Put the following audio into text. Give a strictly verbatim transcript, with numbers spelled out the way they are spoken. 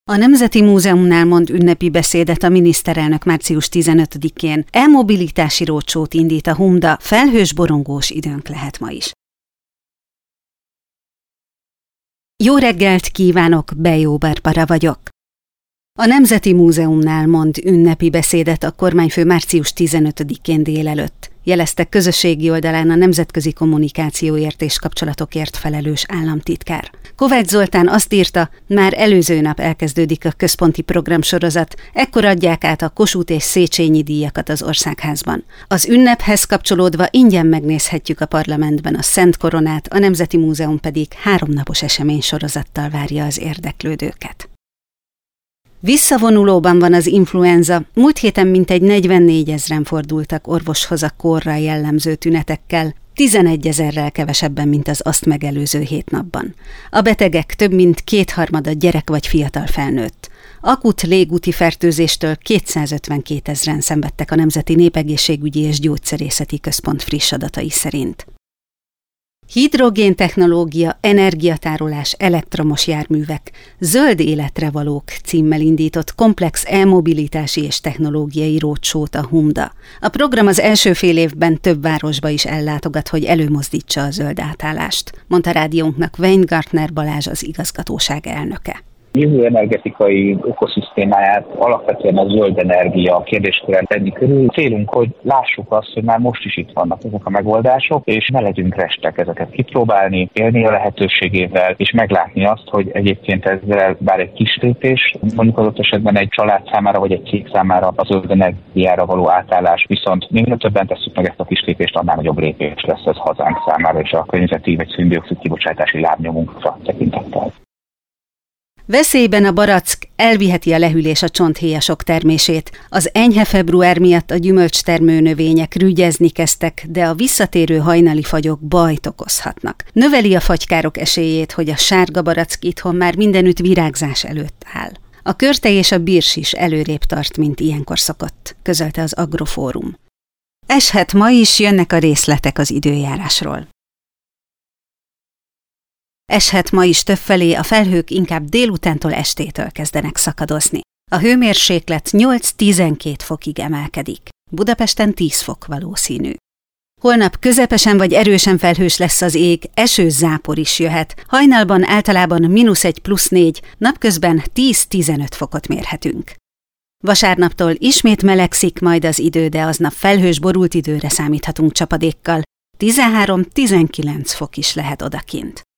A Nemzeti Múzeumnál mond ünnepi beszédet a miniszterelnök március tizenötödikén, e-mobilitási roadshow-t indít a Humda, felhős borongós időnk lehet ma is. Jó reggelt kívánok, Bejó Barbara vagyok. A Nemzeti Múzeumnál mond ünnepi beszédet a kormányfő március tizenötödikén délelőtt, jelezte közösségi oldalán a nemzetközi kommunikációért és kapcsolatokért felelős államtitkár. Kovács Zoltán azt írta, már előző nap elkezdődik a központi programsorozat, ekkor adják át a Kossuth és Széchenyi díjakat az Országházban. Az ünnephez kapcsolódva ingyen megnézhetjük a parlamentben a Szent Koronát, a Nemzeti Múzeum pedig háromnapos eseménysorozattal várja az érdeklődőket. Visszavonulóban van az influenza. Múlt héten mintegy negyvennégyezren fordultak orvoshoz a kórra jellemző tünetekkel, tizenegyezerrel kevesebben, mint az azt megelőző hét napban. A betegek több mint kétharmada gyerek vagy fiatal felnőtt. Akut légúti fertőzéstől kétszázötvenkétezren szenvedtek a Nemzeti Népegészségügyi és Gyógyszerészeti Központ friss adatai szerint. Hidrogéntechnológia, energiatárolás, elektromos járművek, zöld életre valók címmel indított komplex e-mobilitási és technológiai roadshow-t a Humda. A program az első fél évben több városba is ellátogat, hogy előmozdítsa a zöld átállást, mondta rádiónknak Weingartner Balázs, az igazgatóság elnöke. Jövő energetikai ökoszisztémáját alapvetően a zöld energia kérdéskörben tenni körül. Célunk, hogy lássuk azt, hogy már most is itt vannak ezek a megoldások, és ne legyünk restek ezeket kipróbálni, élni a lehetőségével, és meglátni azt, hogy egyébként ezzel bár egy kis lépés, mondjuk adott esetben egy család számára, vagy egy cég számára a zöld energiára való átállás, viszont minél többen tesszük meg ezt a kis lépést, annál nagyobb lépés lesz ez hazánk számára, és a környezeti vagy szén-dioxid kibocsátási lábnyomunkra tekintettel. Veszélyben a barack, elviheti a lehűlés a csonthéjasok termését. Az enyhe február miatt a gyümölcstermő növények rügyezni kezdtek, de a visszatérő hajnali fagyok bajt okozhatnak. Növeli a fagykárok esélyét, hogy a sárga barack itthon már mindenütt virágzás előtt áll. A körtej és a birs is előrébb tart, mint ilyenkor szokott, közölte az Agrofórum. Eshet ma is, jönnek a részletek az időjárásról. Eshet ma is többfelé, a felhők inkább délutántól estétől kezdenek szakadozni. A hőmérséklet nyolc-tizenkét fokig emelkedik. Budapesten tíz fok valószínű. Holnap közepesen vagy erősen felhős lesz az ég, esős zápor is jöhet. Hajnalban általában mínusz egy plusz négy, napközben tíz-tizenöt fokot mérhetünk. Vasárnaptól ismét melegszik majd az idő, de aznap felhős borult időre számíthatunk csapadékkal. tizenhárom-tizenkilenc fok is lehet odakint.